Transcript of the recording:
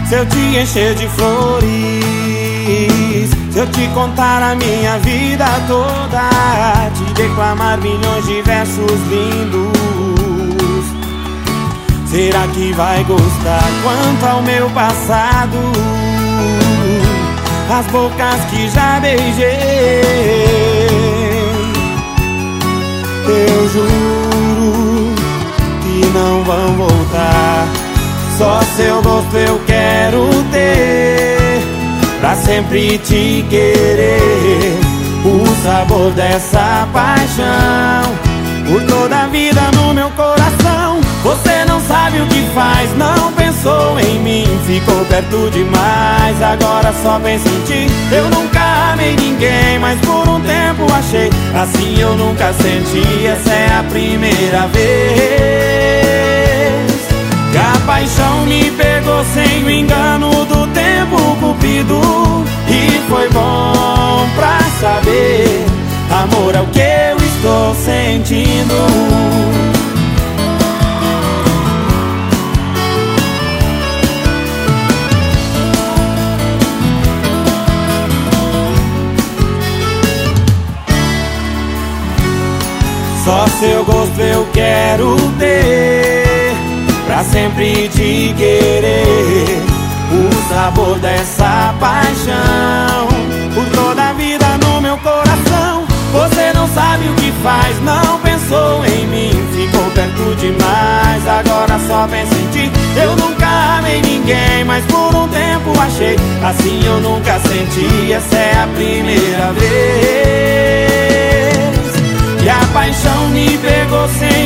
se eu te encher de flores, se eu te contar a minha vida toda, te declamar milhões de versos lindos, será que vai gostar? Quanto ao meu passado, as bocas que já beijei, eu juro que não vão voltar. Só seu gosto eu quero ter, pra sempre te querer. O sabor dessa paixão, por toda a vida no meu coração. Você não sabe o que faz, não pensou em mim, ficou perto demais, agora só pensa em ti. Eu nunca amei ninguém, mas por um tempo achei, assim eu nunca senti. Essa é a primeira vez que a paixão me pegou sem o engano do tempo cupido. E foi bom pra saber, amor é o que eu estou sentindo. Só seu gosto eu quero ter, pra sempre te querer. O sabor dessa paixão, por toda a vida no meu coração. Você não sabe o que faz, não pensou em mim, ficou perto demais, agora só pensa em ti. Eu nunca amei ninguém, mas por um tempo achei, assim eu nunca senti. Essa é a primeira vez que a paixão me pegou sem